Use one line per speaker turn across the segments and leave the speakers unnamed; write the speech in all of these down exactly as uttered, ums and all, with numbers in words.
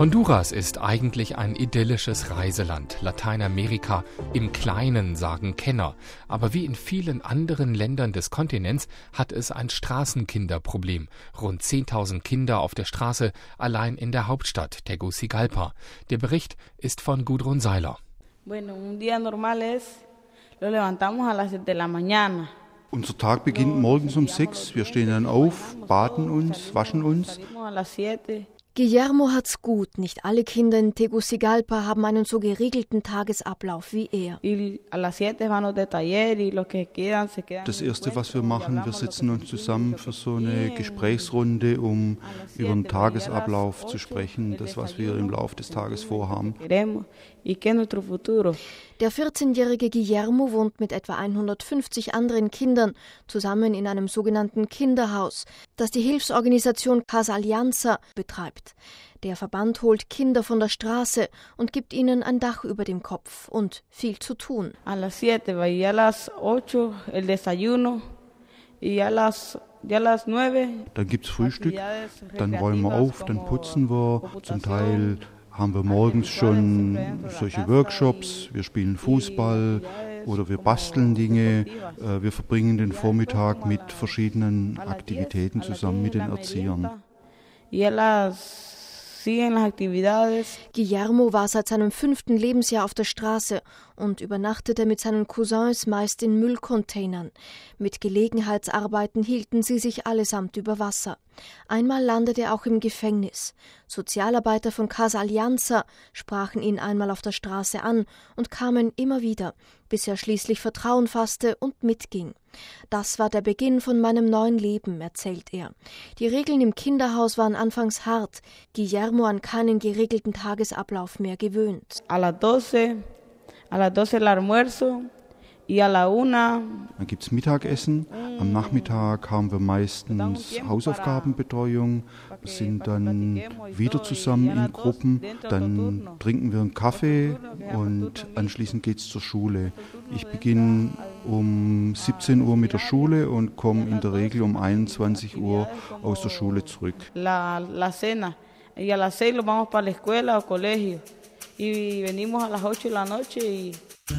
Honduras ist eigentlich ein idyllisches Reiseland. Lateinamerika im Kleinen, sagen Kenner. Aber wie in vielen anderen Ländern des Kontinents hat es ein Straßenkinderproblem. Rund zehntausend Kinder auf der Straße, allein in der Hauptstadt Tegucigalpa. Der Bericht ist von Gudrun Seiler.
Bueno, un día normal es, lo levantamos a las siete de la mañana.
Unser Tag beginnt morgens um sechs. Wir stehen dann auf, baden uns, waschen uns.
Guillermo hat's gut. Nicht alle Kinder in Tegucigalpa haben einen so geregelten Tagesablauf wie er.
Das Erste, was wir machen, wir setzen uns zusammen für so eine Gesprächsrunde, um über den Tagesablauf zu sprechen, das, was wir im Laufe des Tages vorhaben.
Der vierzehnjährige Guillermo wohnt mit etwa hundertfünfzig anderen Kindern zusammen in einem sogenannten Kinderhaus, das die Hilfsorganisation Casa Alianza betreibt. Der Verband holt Kinder von der Straße und gibt ihnen ein Dach über dem Kopf und viel zu tun.
A las siete, y a las ocho el desayuno, y a las
Dann gibt's Frühstück, dann räumen wir auf, dann putzen wir, zum Teil haben wir morgens schon solche Workshops, wir spielen Fußball oder wir basteln Dinge, wir verbringen den Vormittag mit verschiedenen Aktivitäten zusammen mit den Erziehern.
Guillermo war seit seinem fünften Lebensjahr auf der Straße und übernachtete mit seinen Cousins meist in Müllcontainern. Mit Gelegenheitsarbeiten hielten sie sich allesamt über Wasser. Einmal landete er auch im Gefängnis. Sozialarbeiter von Casa Alianza sprachen ihn einmal auf der Straße an und kamen immer wieder, bis er schließlich Vertrauen fasste und mitging. Das war der Beginn von meinem neuen Leben, erzählt er. Die Regeln im Kinderhaus waren anfangs hart, Guillermo an keinen geregelten Tagesablauf mehr gewöhnt.
A las doce, a las doce el almuerzo.
Dann gibt es Mittagessen. Am Nachmittag haben wir meistens Hausaufgabenbetreuung. Wir sind dann wieder zusammen in Gruppen. Dann trinken wir einen Kaffee und anschließend geht es zur Schule. Ich beginne um siebzehn Uhr mit der Schule und komme in der Regel um einundzwanzig Uhr aus der Schule zurück.
La, la cena. Y a las seis lo vamos para la escuela o colegio. Y venimos a las ocho de la noche y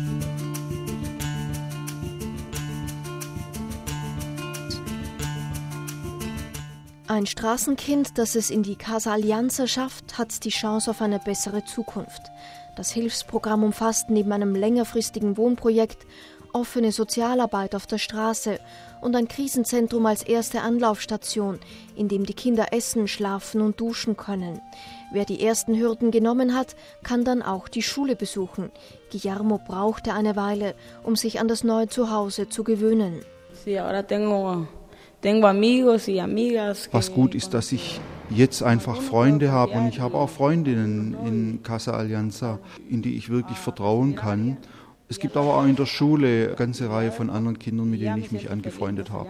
Ein Straßenkind, das es in die Casa Alianza schafft, hat die Chance auf eine bessere Zukunft. Das Hilfsprogramm umfasst neben einem längerfristigen Wohnprojekt offene Sozialarbeit auf der Straße und ein Krisenzentrum als erste Anlaufstation, in dem die Kinder essen, schlafen und duschen können. Wer die ersten Hürden genommen hat, kann dann auch die Schule besuchen. Guillermo brauchte eine Weile, um sich an das neue Zuhause zu gewöhnen.
Sí, ahora tengo
Was gut ist, dass ich jetzt einfach Freunde habe und ich habe auch Freundinnen in Casa Alianza, in die ich wirklich vertrauen kann. Es gibt aber auch in der Schule eine ganze Reihe von anderen Kindern, mit denen ich mich angefreundet habe.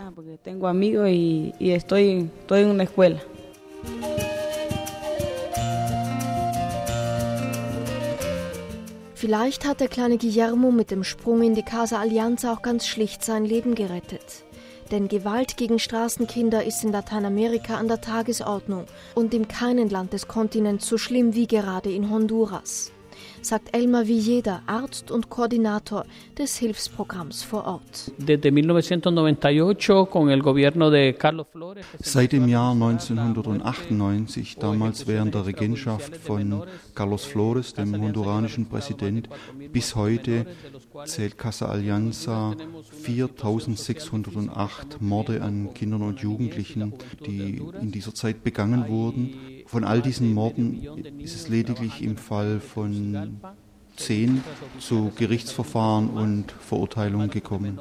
Vielleicht hat der kleine Guillermo mit dem Sprung in die Casa Alianza auch ganz schlicht sein Leben gerettet. Denn Gewalt gegen Straßenkinder ist in Lateinamerika an der Tagesordnung und in keinem Land des Kontinents so schlimm wie gerade in Honduras, sagt Elmer Villeda, Arzt und Koordinator des Hilfsprogramms vor Ort.
Seit dem Jahr neunzehnhundertachtundneunzig, damals während der Regentschaft von Carlos Flores, dem honduranischen Präsident, bis heute zählt Casa Alianza viertausendsechshundertacht Morde an Kindern und Jugendlichen, die in dieser Zeit begangen wurden. Von all diesen Morden ist es lediglich im Fall von zehn zu Gerichtsverfahren und Verurteilungen gekommen.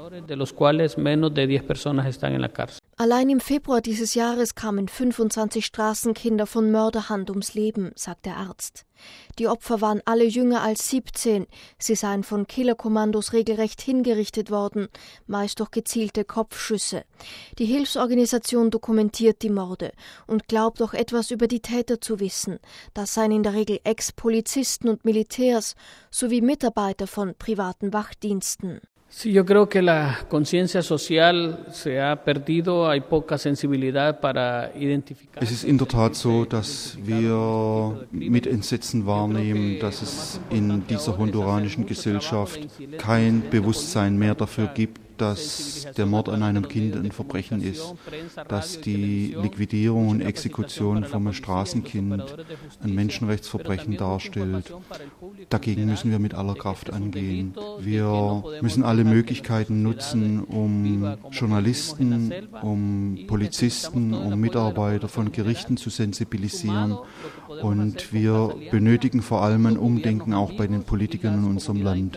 Allein im Februar dieses Jahres kamen fünfundzwanzig Straßenkinder von Mörderhand ums Leben, sagt der Arzt. Die Opfer waren alle jünger als siebzehn. Sie seien von Killerkommandos regelrecht hingerichtet worden, meist durch gezielte Kopfschüsse. Die Hilfsorganisation dokumentiert die Morde und glaubt auch etwas über die Täter zu wissen. Das seien in der Regel Ex-Polizisten und Militärs sowie Mitarbeiter von privaten Wachdiensten.
Sí, yo creo que la conciencia social se ha perdido, hay poca sensibilidad para identificar.
Es ist in der Tat so, dass wir mit Entsetzen wahrnehmen, dass es in dieser honduranischen Gesellschaft kein Bewusstsein mehr dafür gibt, dass der Mord an einem Kind ein Verbrechen ist, dass die Liquidierung und Exekution von einem Straßenkind ein Menschenrechtsverbrechen darstellt. Dagegen müssen wir mit aller Kraft angehen. Wir müssen alle Möglichkeiten nutzen, um Journalisten, um Polizisten, um Mitarbeiter von Gerichten zu sensibilisieren. Und wir benötigen vor allem ein Umdenken auch bei den Politikern in unserem Land.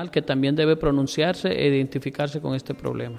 Con este problema.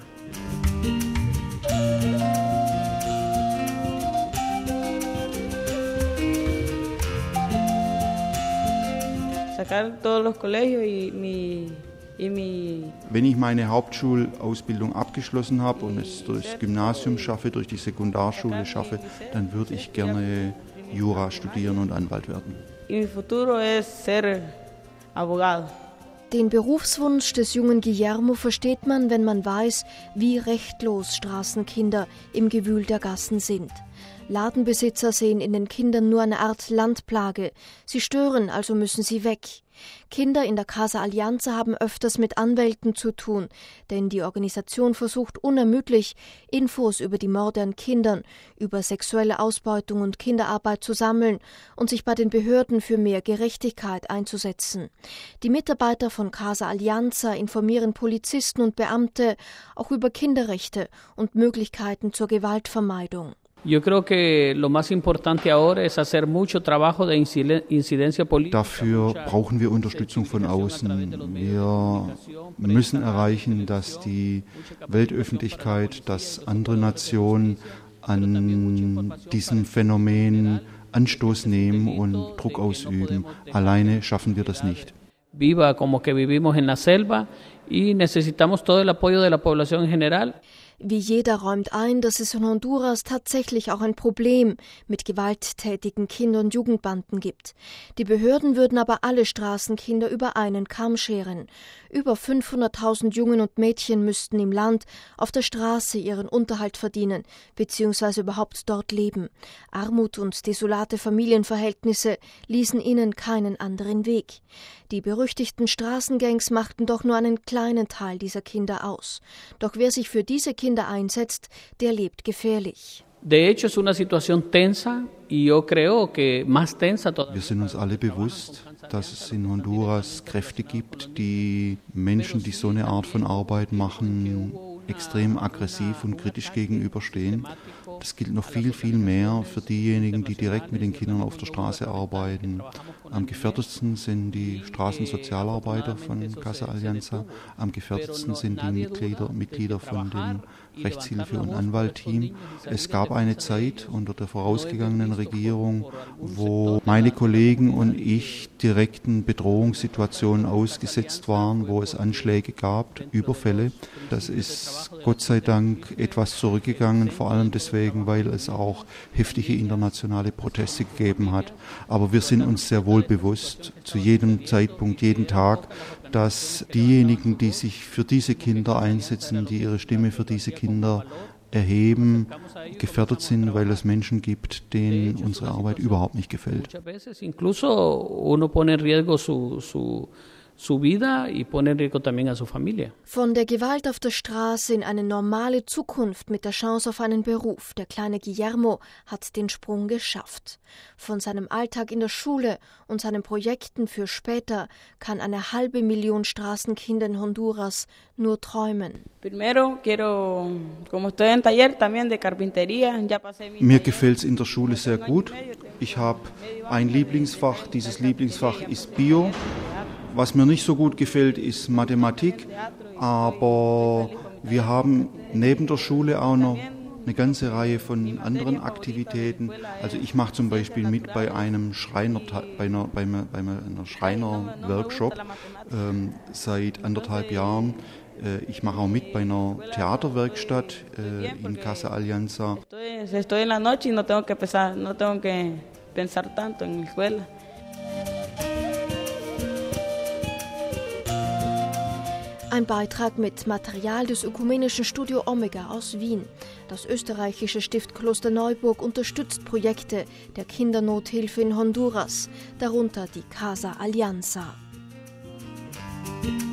Sacar todos los colegios y mi y mi
Wenn ich meine Hauptschulausbildung abgeschlossen habe und es durchs Gymnasium schaffe, durch die Sekundarschule schaffe, dann würde ich gerne Jura studieren und Anwalt werden.
Y mi futuro es ser abogado.
Den Berufswunsch des jungen Guillermo versteht man, wenn man weiß, wie rechtlos Straßenkinder im Gewühl der Gassen sind. Ladenbesitzer sehen in den Kindern nur eine Art Landplage. Sie stören, also müssen sie weg. Kinder in der Casa Alianza haben öfters mit Anwälten zu tun, denn die Organisation versucht unermüdlich, Infos über die Morde an Kindern, über sexuelle Ausbeutung und Kinderarbeit zu sammeln und sich bei den Behörden für mehr Gerechtigkeit einzusetzen. Die Mitarbeiter von Casa Alianza informieren Polizisten und Beamte auch über Kinderrechte und Möglichkeiten zur Gewaltvermeidung.
Yo creo que lo más importante ahora es hacer mucho trabajo de incidencia política.
Dafür brauchen wir Unterstützung von außen. Wir müssen erreichen, dass die Weltöffentlichkeit, dass andere Nationen an diesem Phänomen Anstoß nehmen und Druck ausüben. Alleine schaffen wir das nicht.
Viva como que vivimos en la selva y necesitamos todo el apoyo de la población en general.
Wie jeder räumt ein, dass es in Honduras tatsächlich auch ein Problem mit gewalttätigen Kinder- und Jugendbanden gibt. Die Behörden würden aber alle Straßenkinder über einen Kamm scheren. Über fünfhunderttausend Jungen und Mädchen müssten im Land auf der Straße ihren Unterhalt verdienen, beziehungsweise überhaupt dort leben. Armut und desolate Familienverhältnisse ließen ihnen keinen anderen Weg. Die berüchtigten Straßengangs machten doch nur einen kleinen Teil dieser Kinder aus. Doch wer sich für diese Kinder einsetzt, der lebt gefährlich.
De hecho, es una situación tensa y yo creo que más tensa todavía.
Wir sind uns alle bewusst, dass es in Honduras Kräfte gibt, die Menschen, die so eine Art von Arbeit machen, extrem aggressiv und kritisch gegenüberstehen. Das gilt noch viel, viel mehr für diejenigen, die direkt mit den Kindern auf der Straße arbeiten. Am gefährdetsten sind die Straßensozialarbeiter von Casa Alianza. Am gefährdetsten sind die Mitglieder, Mitglieder von dem Rechtshilfe- und Anwaltteam. Es gab eine Zeit unter der vorausgegangenen Regierung, wo meine Kollegen und ich direkten Bedrohungssituationen ausgesetzt waren, wo es Anschläge gab, Überfälle. Das ist Gott sei Dank etwas zurückgegangen, vor allem deswegen, weil es auch heftige internationale Proteste gegeben hat. Aber wir sind uns sehr wohl bewusst, zu jedem Zeitpunkt, jeden Tag, dass diejenigen, die sich für diese Kinder einsetzen, die ihre Stimme für diese Kinder erheben, gefährdet sind, weil es Menschen gibt, denen unsere Arbeit überhaupt nicht gefällt.
Su vida y pone en riesgo también a su familia.
Von der Gewalt auf der Straße in eine normale Zukunft mit der Chance auf einen Beruf. Der kleine Guillermo hat den Sprung geschafft. Von seinem Alltag in der Schule und seinen Projekten für später kann eine halbe Million Straßenkinder in Honduras nur träumen.
Mir gefällt es in der Schule sehr gut. Ich habe ein Lieblingsfach. Dieses Lieblingsfach ist Bio. Was mir nicht so gut gefällt, ist Mathematik, aber wir haben neben der Schule auch noch eine ganze Reihe von anderen Aktivitäten. Also ich mache zum Beispiel mit bei einem Schreiner, bei einer, bei einer, bei einer Schreiner-Workshop ähm, seit anderthalb Jahren. Äh, ich mache auch mit bei einer Theaterwerkstatt äh, in Casa Alianza.
Ein Beitrag mit Material des Ökumenischen Studio Omega aus Wien. Das österreichische Stift Klosterneuburg unterstützt Projekte der Kindernothilfe in Honduras, darunter die Casa Alianza.